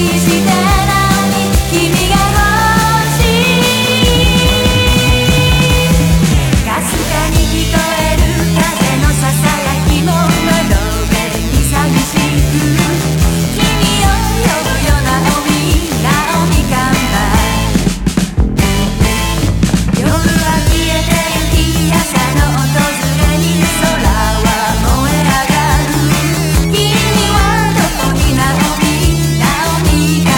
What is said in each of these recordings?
君はどこにナオミ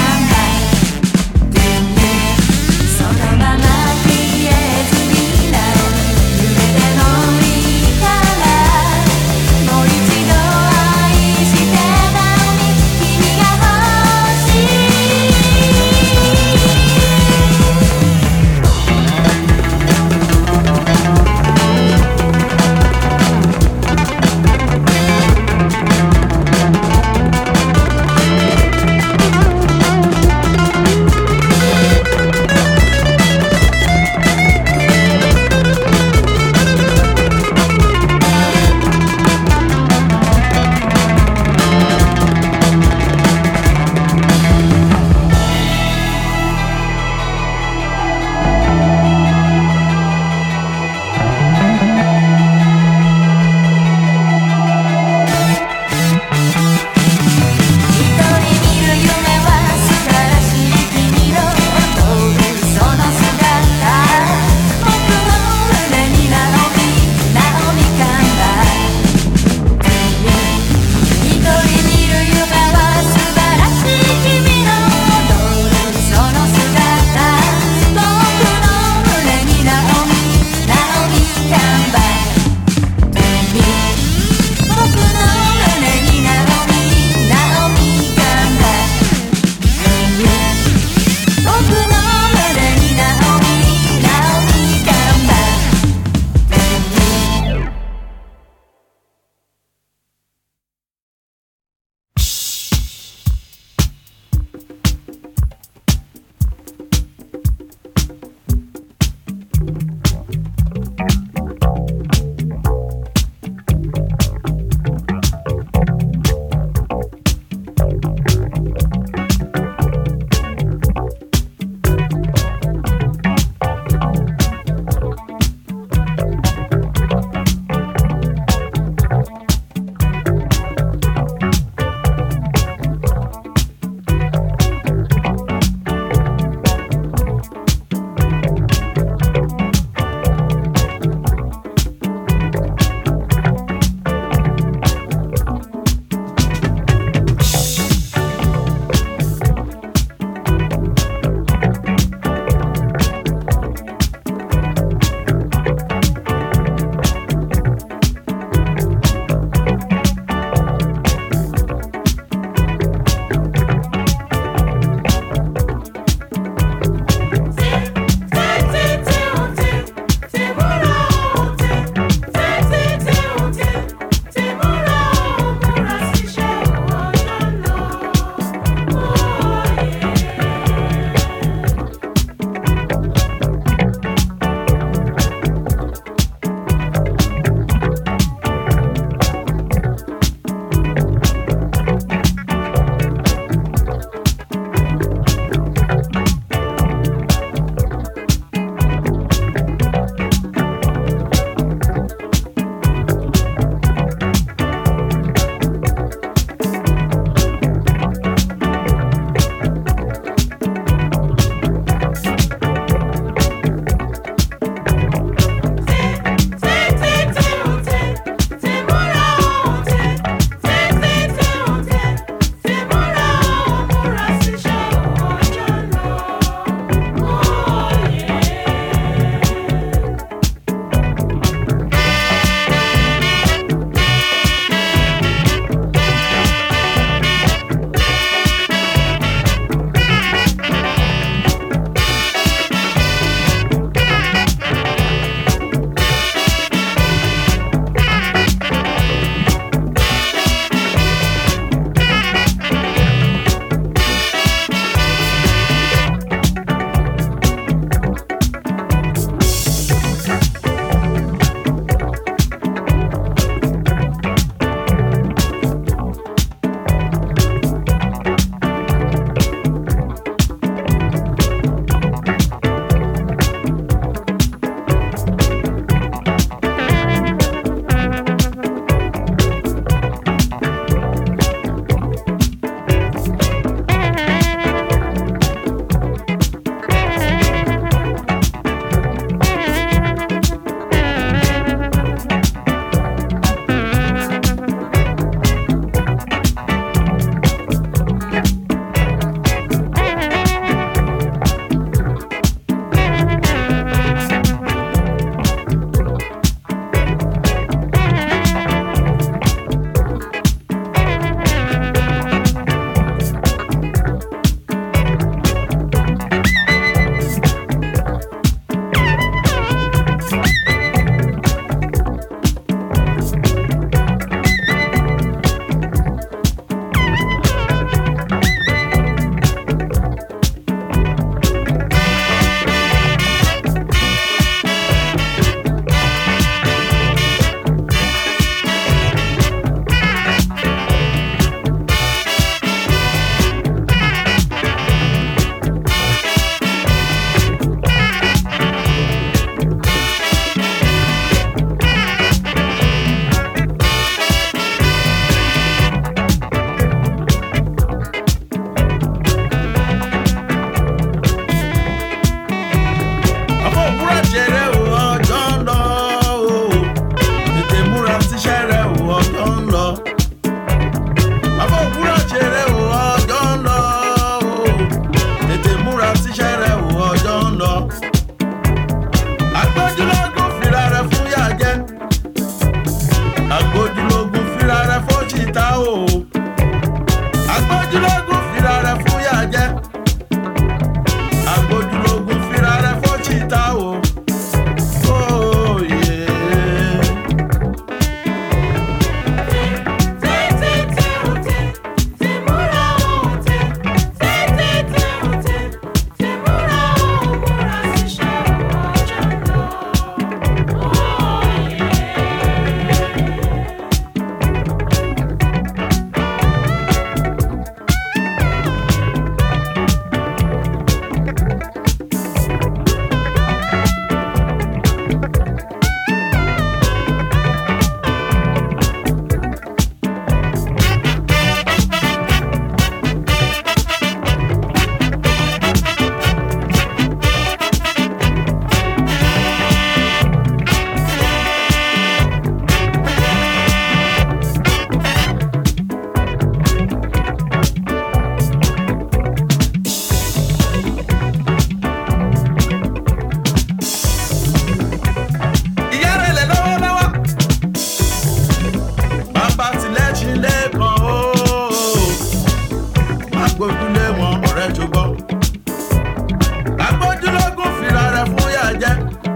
gbójúlé wọn ọ̀rẹ́ ṣùgbọ́n. Agbójúlógún fira rẹ̀ fún yà jẹ́.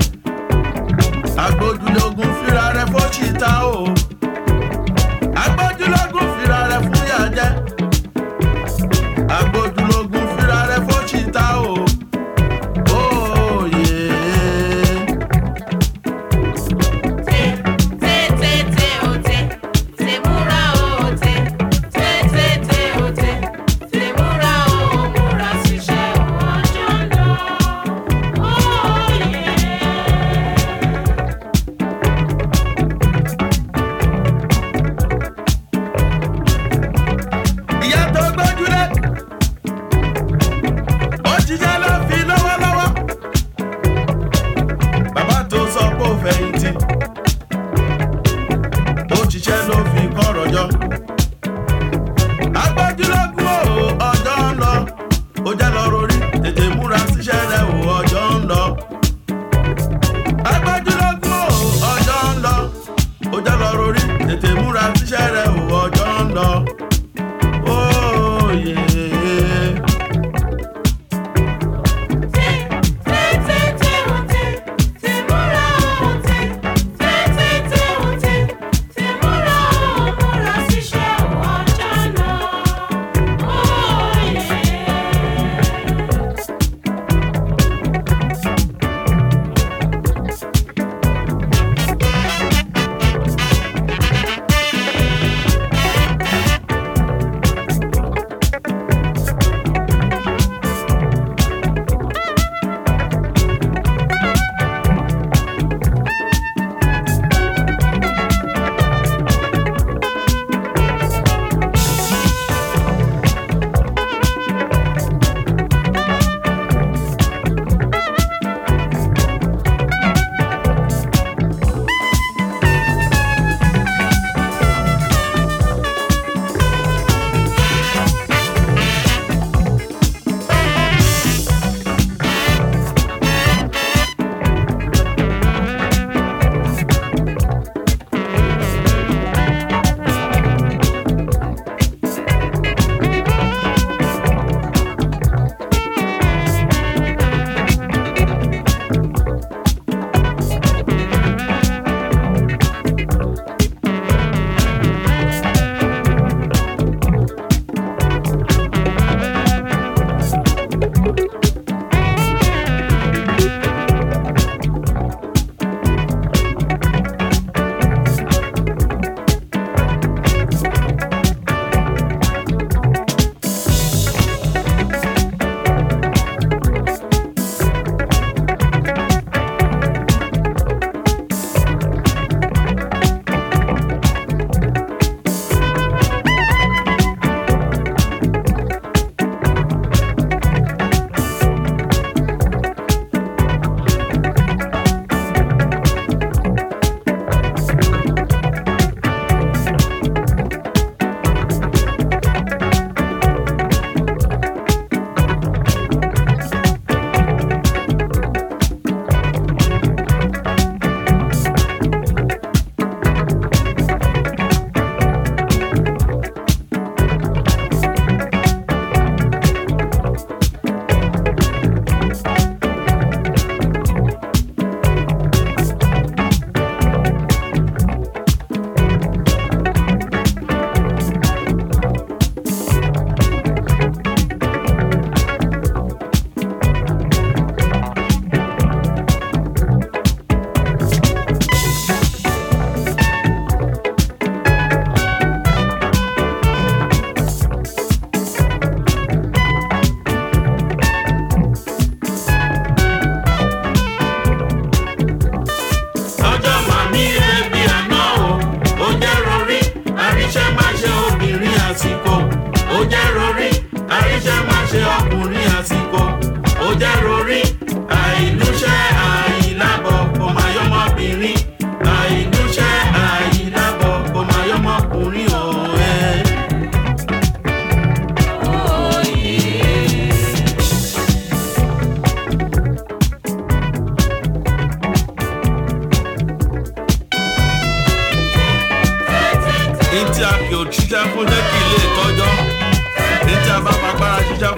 Agbójúlógún fira rẹ̀ fún ṣìta o. Agbójúlógún fira rẹ̀ fún yà jẹ́. Agbójúlógún fira rẹ̀ fún ṣìta o.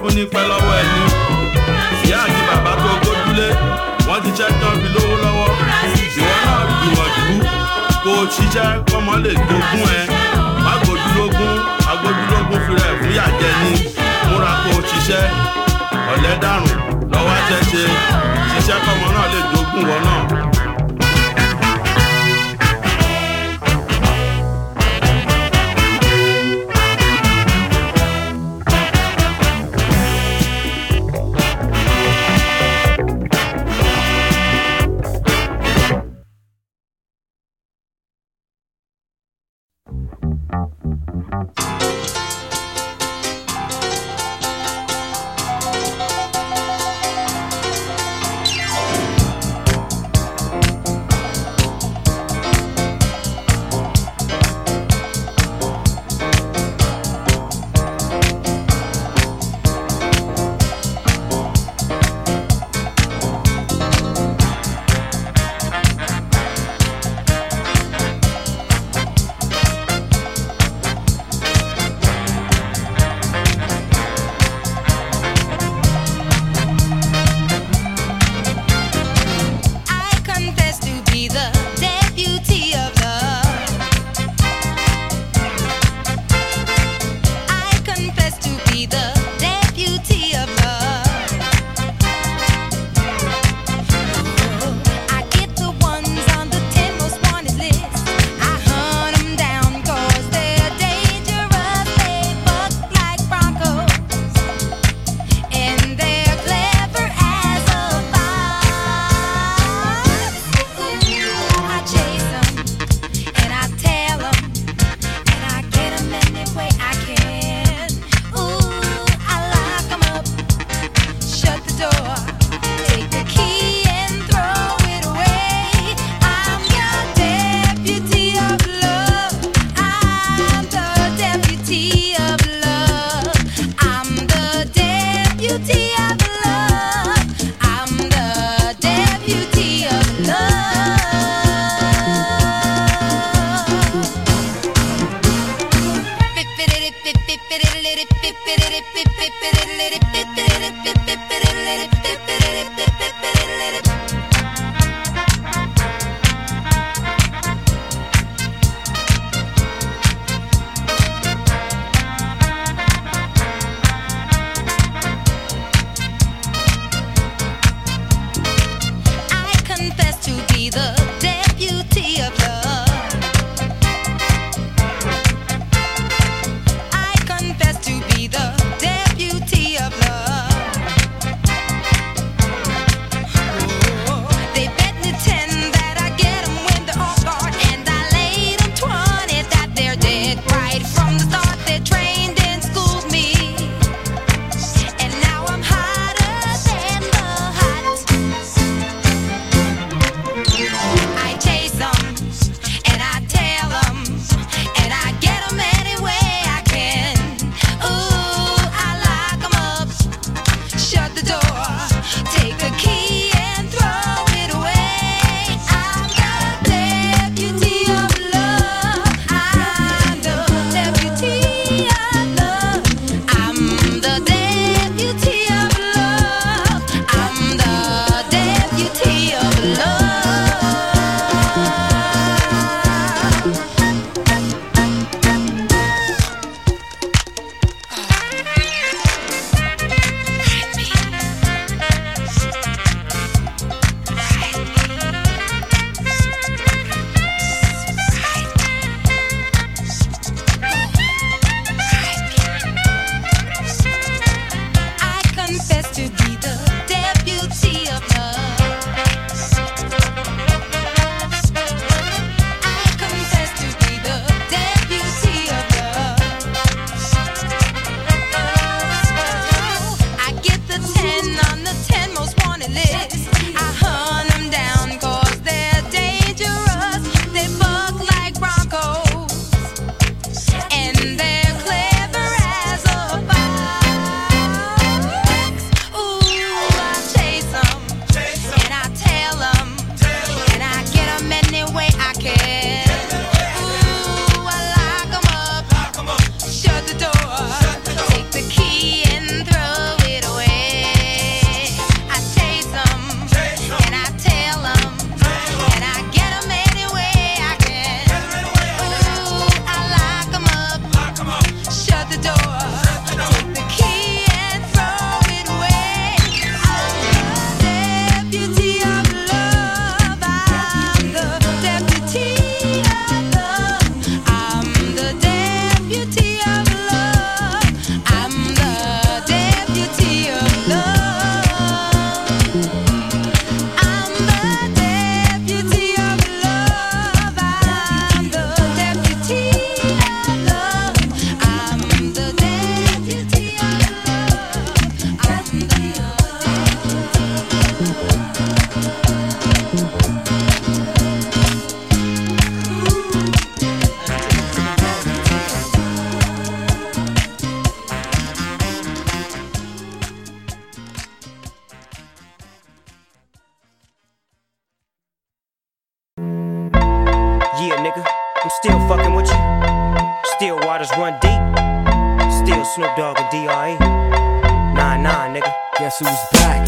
fún ní pẹ́ lọ́wọ́ ẹni. Ìyá àti bàbá tó gbójúlé wọ́n ti ṣẹ́ tán fi lówó lọ́wọ́. Ìwọ náà gbìyànjú kó o ṣiṣẹ́ kọ́mọ lè jogún ẹ. Má gbójúlógún agbójúlógún fi rẹ̀ fún yàjẹ́ ni. Múra kó o ṣiṣẹ́ ọ̀lẹ́ dàrún lọ́wọ́ ṣẹ́ṣe ṣiṣẹ́ kọ́mọ náà lè jogún wọn náà. waters run deep. Still Snoop Dogg and D.R.E. Nah, nigga. Guess who's back?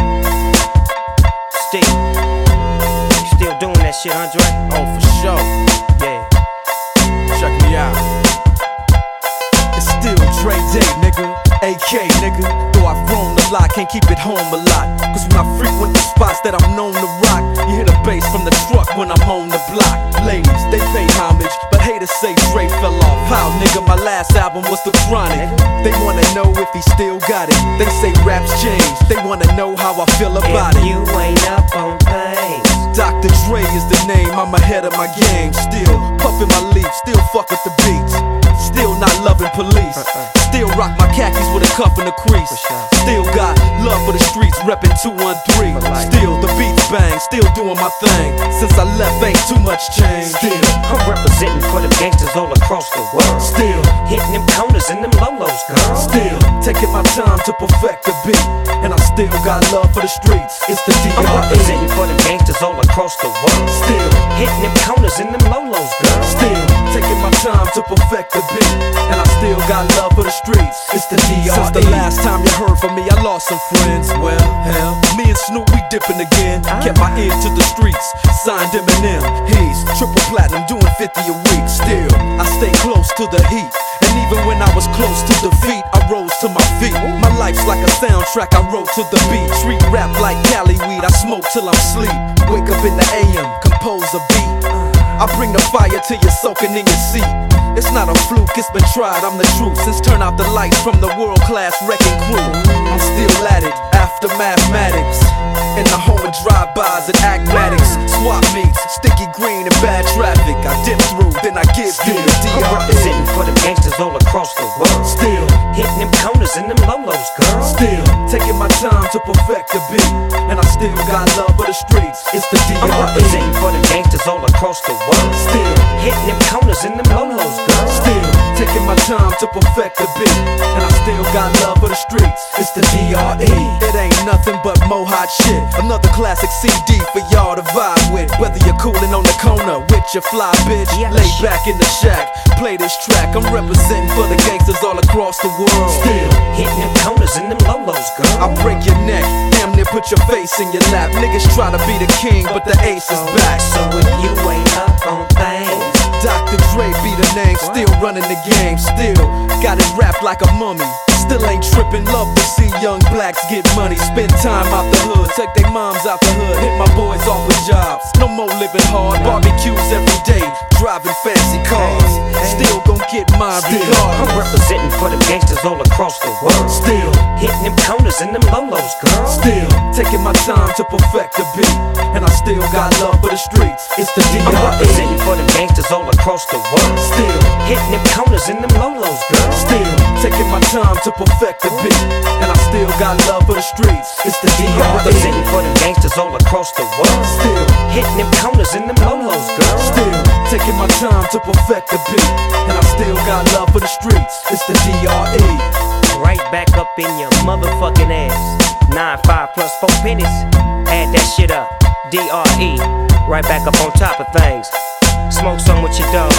Still doing that shit, Andre? Oh, for sure. Yeah. Check me out. It's still Dre Day, nigga. AK, nigga. Though I've grown a lot, can't keep it home a lot. Cause when I frequent the spots that I'm known to rock, you hear the bass from the truck when I'm on the block. Ladies, they pay homage, but haters say Dre fell off. How, nigga, my last album was The Chronic. They wanna know if he still got it. They say raps changed, they wanna know how I feel about If it. you ain't up on things, Dr. Dre is the name, I'm ahead of my game. Still puffin' my leaf, still fuck with the beats. Still not loving police. Still rock my khakis with a cuff and a crease. Still got love for the streets, reppin' 213. Still the beats bang, still doing my thing. Since I left, ain't too much change. Still I'm representing for them gangsters all across the world. Still hitting them corners and them lolos, girl. Still taking my time to perfect the beat. And I still got love for the streets. It's the I'm D.R.E. representing for them gangsters all across the world. Still hitting them corners and them lolos, girl. Still taking my time to perfect the beat. And I still got love for the streets. It's the D.R.E. Since the last time you heard from me, I lost some friends. Well, hell, me and Snoop, we dipping again. Kept my ear to the streets, signed Eminem. He's triple platinum, doing 50 a week. Still, I stay close to the heat. And even when I was close to defeat, I rose to my feet. My life's like a soundtrack, I wrote to the beat. Treat rap like Cali weed, I smoke till I'm sleep. Wake up in the AM, compose a beat. I bring the fire till you're soaking in your seat. It's not a fluke, it's been tried, I'm the truth. Since turn out the lights from the world-class wrecking crew, I'm still at it, after mathematics. In the home of drive-bys and acmatics. Swap meets, sticky green and bad traffic. I dip through, then I give you the I'm D.R.E. representing for them gangsters all across the world. Still hitting them corners and them lolos, girl. Still taking my time to perfect the beat. And I still got love for the streets. It's the I'm D.R.E. representing for them gangsters all across the world. Still hitting them corners and them lolos, girl. Still taking my time to perfect the beat. And I still got love for the streets. It's the D.R.E. It ain't nothing but mohawk shit. Another classic CD for y'all to vibe with. Whether you're coolin' on the corner with your fly bitch, lay back in the shack, play this track. I'm representing for the gangsters all across the world. Still hitting them corners and them lolos, girl. I break your neck, damn near put your face in your lap. Niggas try to be the king, but the ace is back. So if you ain't up on things, Dr. Dre be the name, still running the game. Still got it wrapped like a mummy. Still ain't trippin', love to see young blacks get money. Spend time out the hood, take their moms out the hood. Hit my boys off with jobs, no more living hard. Barbecues every day, driving fancy cars. Still gon' get mine I'm regardless. representing for them gangsters all across the world. Still hitting them corners and them lolos, girl. Still taking my time to perfect the beat. And I still got love for the streets. It's the I'm D.R.E. representing for them gangsters all across the world. Still hitting them corners and them lolos, girl. Still taking my time to perfect the beat. And I still got love for the streets. It's the I'm D.R.E. representing for them gangsters all across the world. Still hitting them corners and them lolos, girl. Still taking my time to perfect the beat. And I still got love for the streets. It's the D.R.E. Right back up in your motherfucking ass. 9-5 plus 4 pennies. Add that shit up. D.R.E. Right back up on top of things. Smoke some with your dog.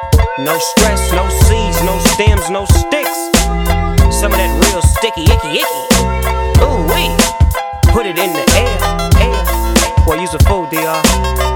No stress, no seeds, no stems, no sticks. Some of that real sticky, icky. Ooh wee. Put it in the air. Boy, use a fool, D.R.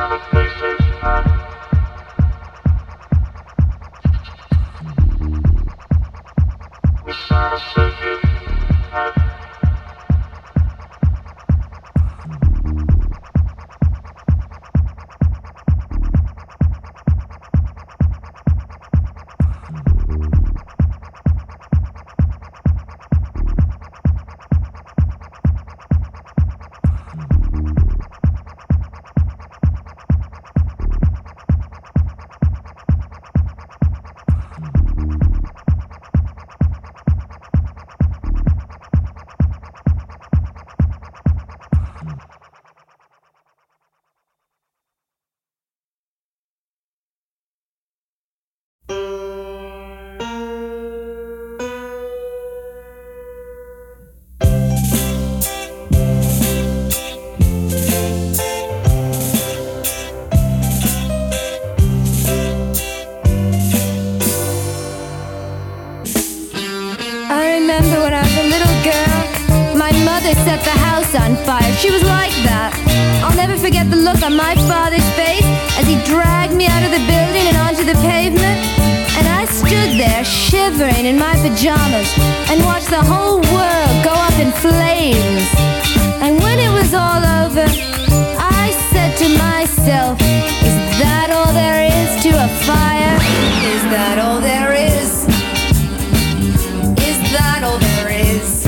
Set the house on fire. She was like that. I'll never forget the look on my father's face as he dragged me out of the building and onto the pavement. And I stood there shivering in my pajamas and watched the whole world go up in flames. And when it was all over, I said to myself, is that all there is to a fire? Is that all there is? Is that all there is?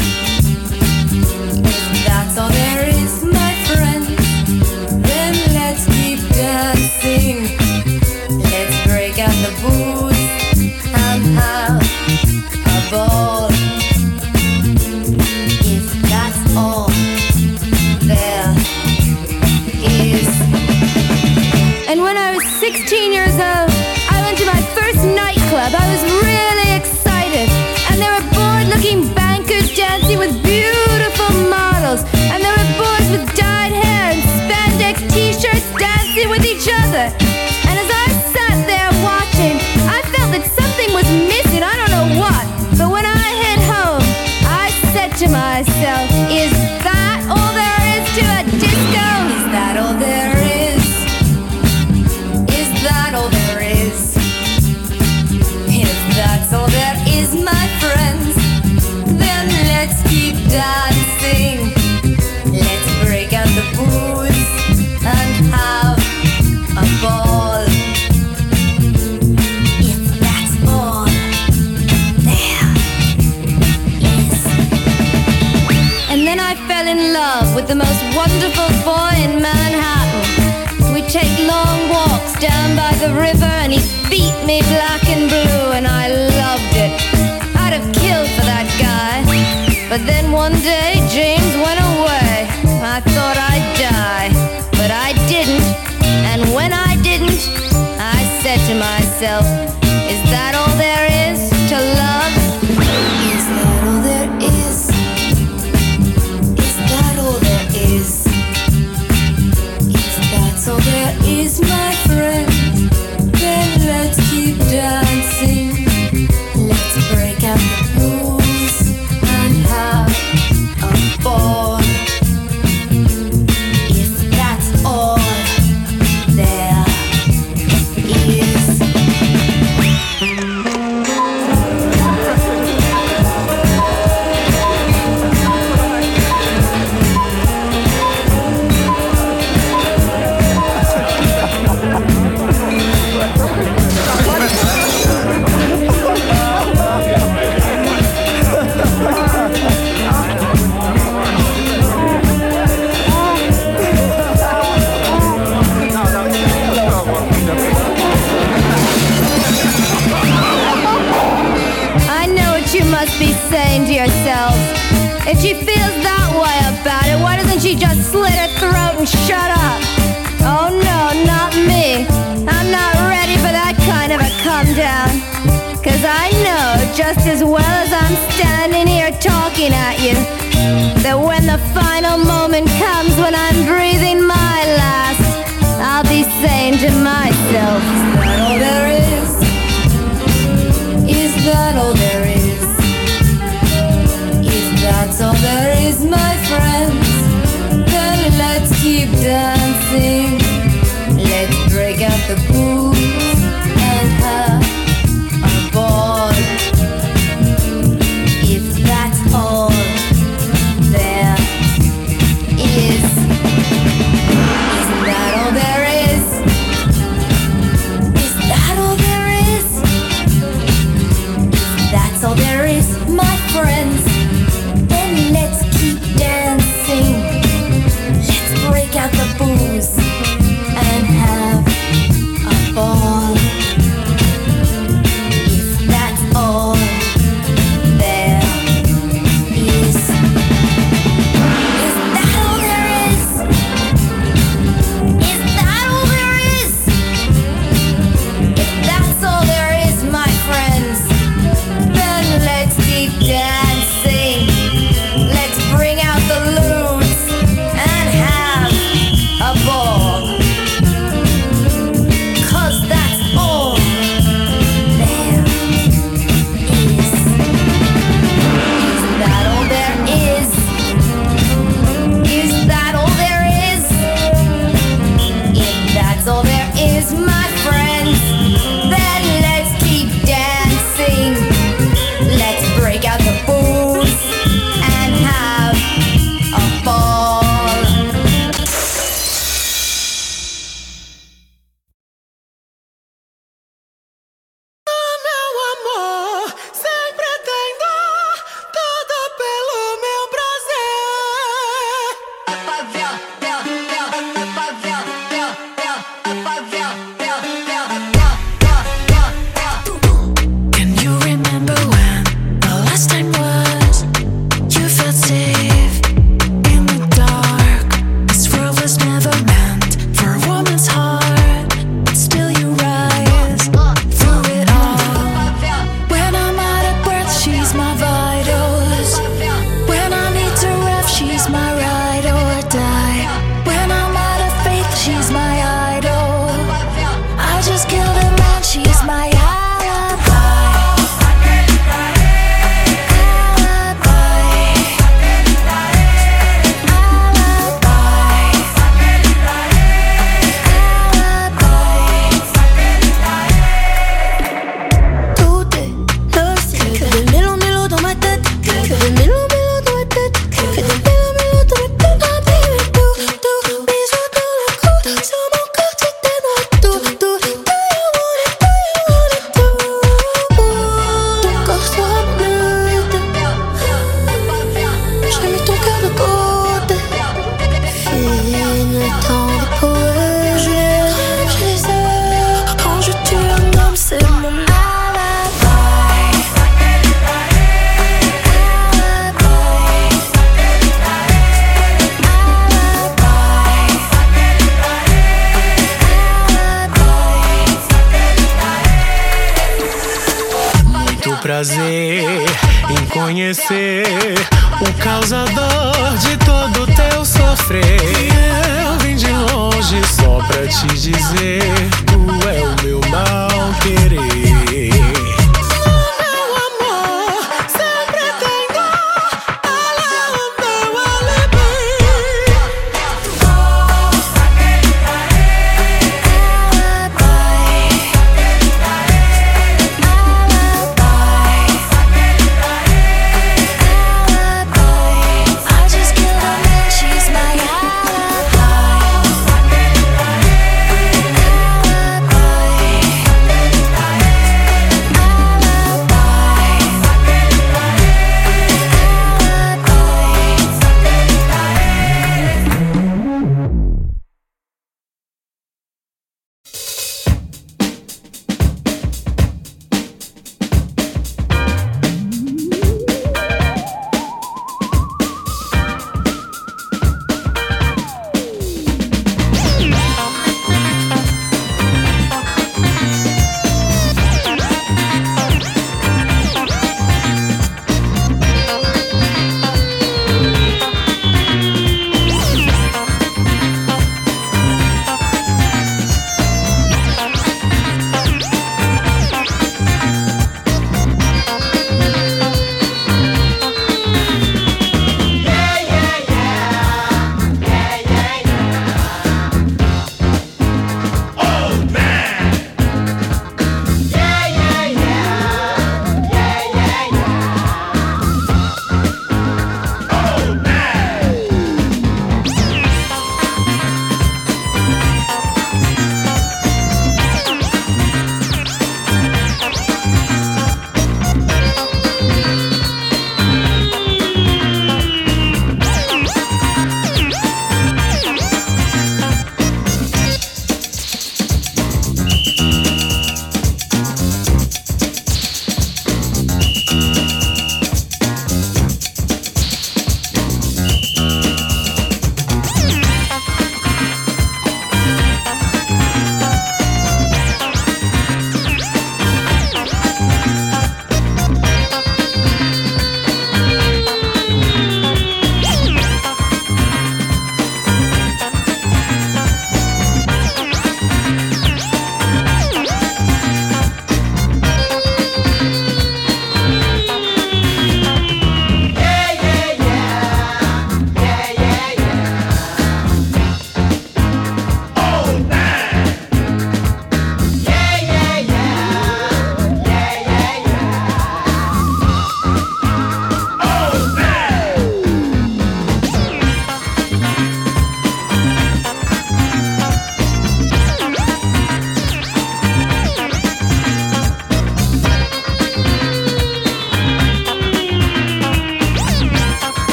That's all there is, my friend. Then let's keep dancing. Let's break out the booze and have a ball. If that's all there is. And when I was 16 years old, I went to my first nightclub. I was really excited. And there were bored-looking bankers dancing with beautiful models. And there were boys with dyed hair and spandex t-shirts dancing with each other. And as I sat there watching, I felt that something was missing, I don't know what. But when I hit home, I said to myself, is that all there is to a disco? Is that all there is? Is that all there is? If that's all there is, my friends, then let's keep dancing. Let's break out the booze and have a ball. If that's all there is. And then I fell in love with the most wonderful boy in Manhattan. We'd take long walks down by the river and he'd beat me black and blue, and I loved it. I'd have killed for that guy. But then one day James went away. I thought I'd die, but I didn't. And when I didn't, I said to myself, is that all there is to love? Is that all there is? Is that all there is? If that's all there is, my friend, then let's keep dancing. Let's break out the blues and have a ball. If that's all there is. Be saying to yourselves, if she feels that way about it, why doesn't she just slit her throat and shut up? Oh no, not me. I'm not ready for that kind of a come down. Cause I know just as well as I'm standing here talking at you, that when the final moment comes, when I'm breathing my last, I'll be saying to myself, is that all there is? Is that all there is? That's all there is, my friends. Then let's keep dancing. prazer em conhecer o causador de todo teu sofrer. Eu vim de longe só pra te dizer, tu é o meu mal querer.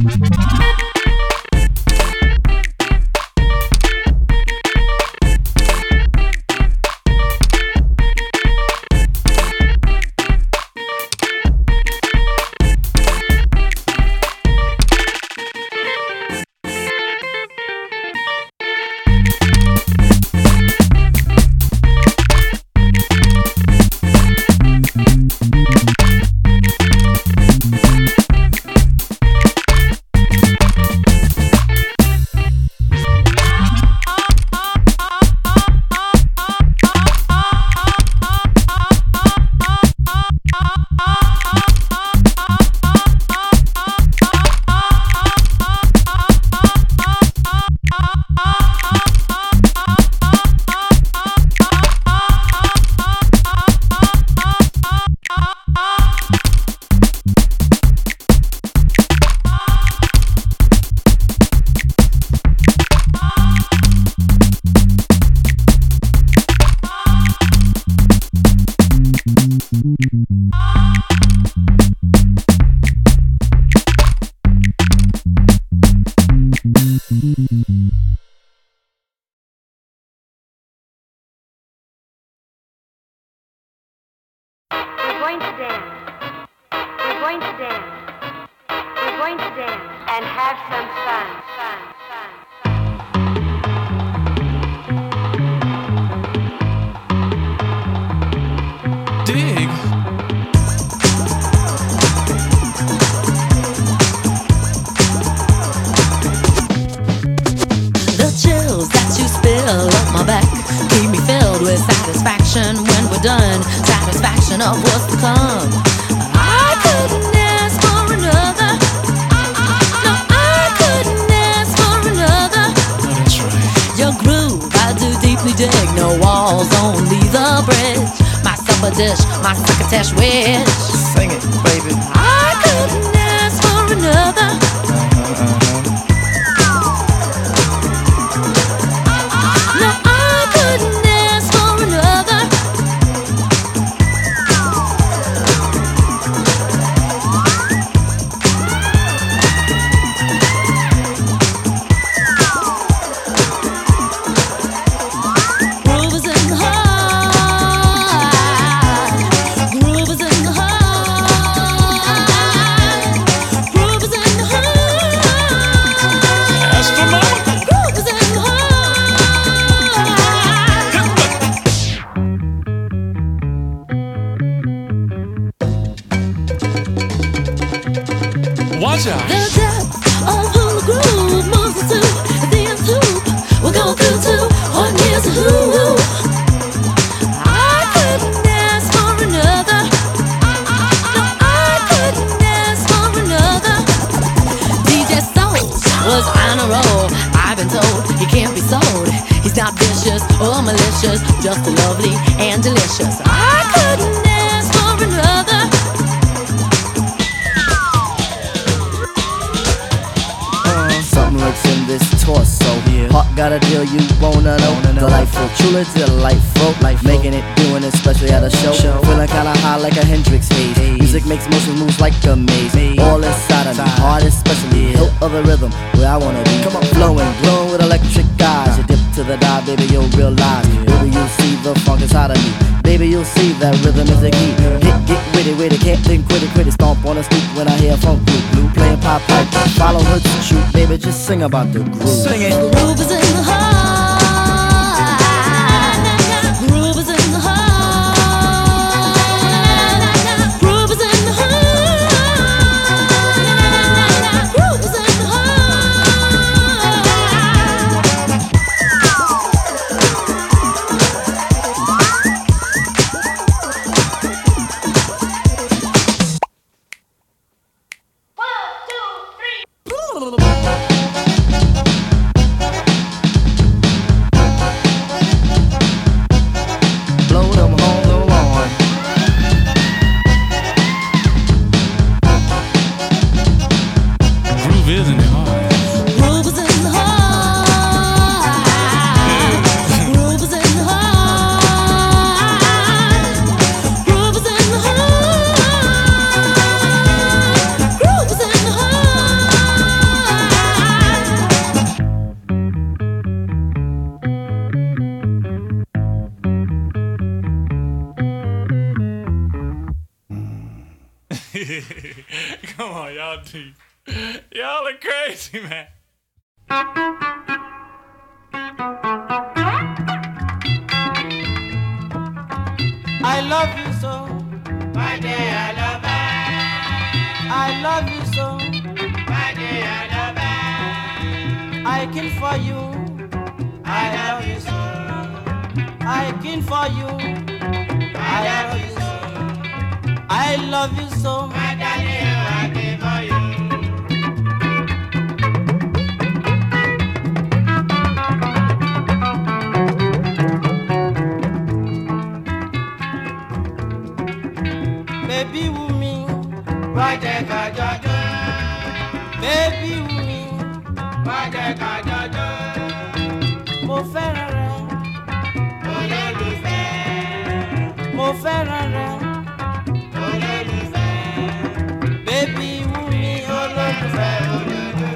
Sing about the groove. Sing it. The groove is in the heart. Groove is in the heart. Groove is in the heart. Groove is in the y'all deep. Y'all are crazy, man. I love you so, my dear, I love her. I love you so, my dear, I love her. I kill for you, I love you so. I kill for you, I love you so. I love you so, my darling, I kill for you. Baby wumi, wajẹ ká jọjọ. Baby wumi, wajẹ ká jọjọ. Mo fẹ́ràn rẹ, olólùfẹ́. Mo fẹ́ràn rẹ, olólùfẹ́. Baby wumi, olólùfẹ́, olólùfẹ́.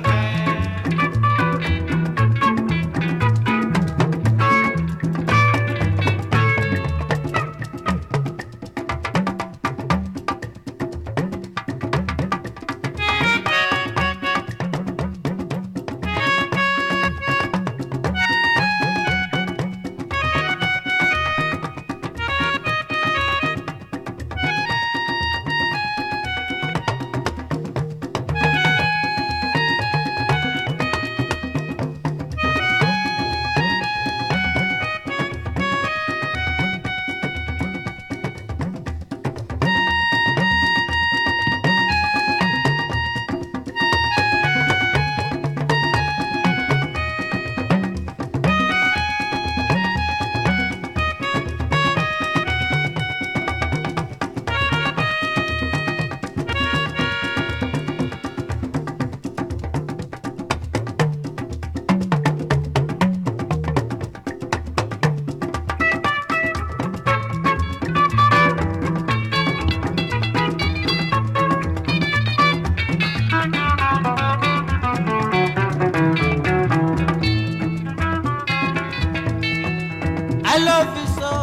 I love you so.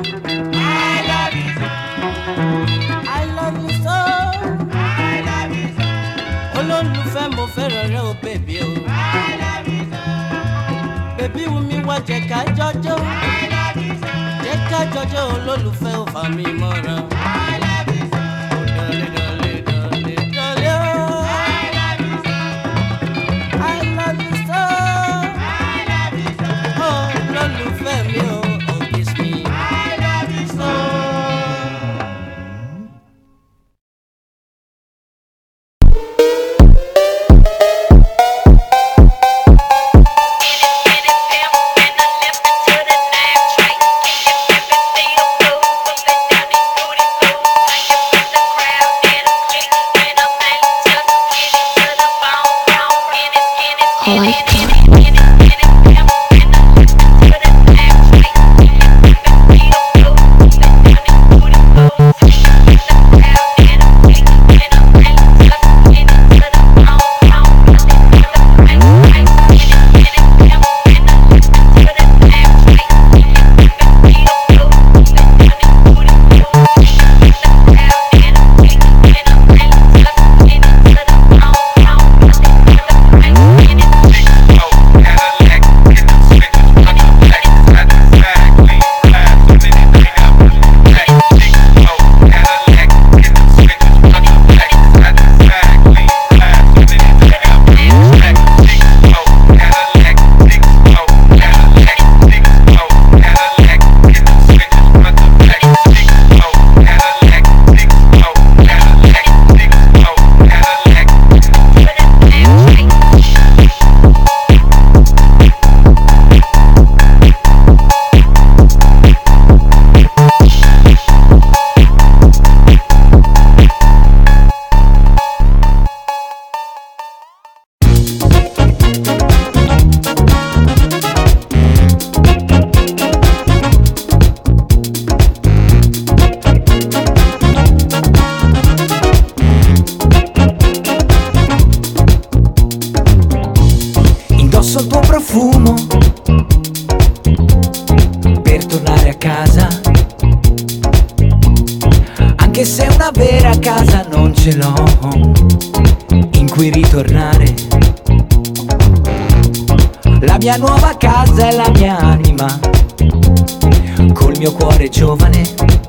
I love you so. I love you so. I love you so. Olólùfẹ́ mo fẹ́ràn rẹ o baby o. I love you so. Baby wumi wá jẹ́ ká jọjọ. I love you so. Jẹ́ ká jọjọ olólùfẹ́ ò fà mí mọ́ra. I love you so. Dale dale dale dale o. I love you so. I love you so. I love you so. Oh olólùfẹ́ mi o. Anche se una vera casa non ce l'ho, La mia nuova casa è la mia anima, col mio cuore giovane.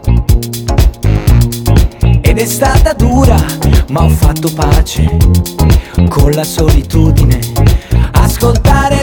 Ed è stata dura, ma ho fatto pace con la solitudine. Ascoltare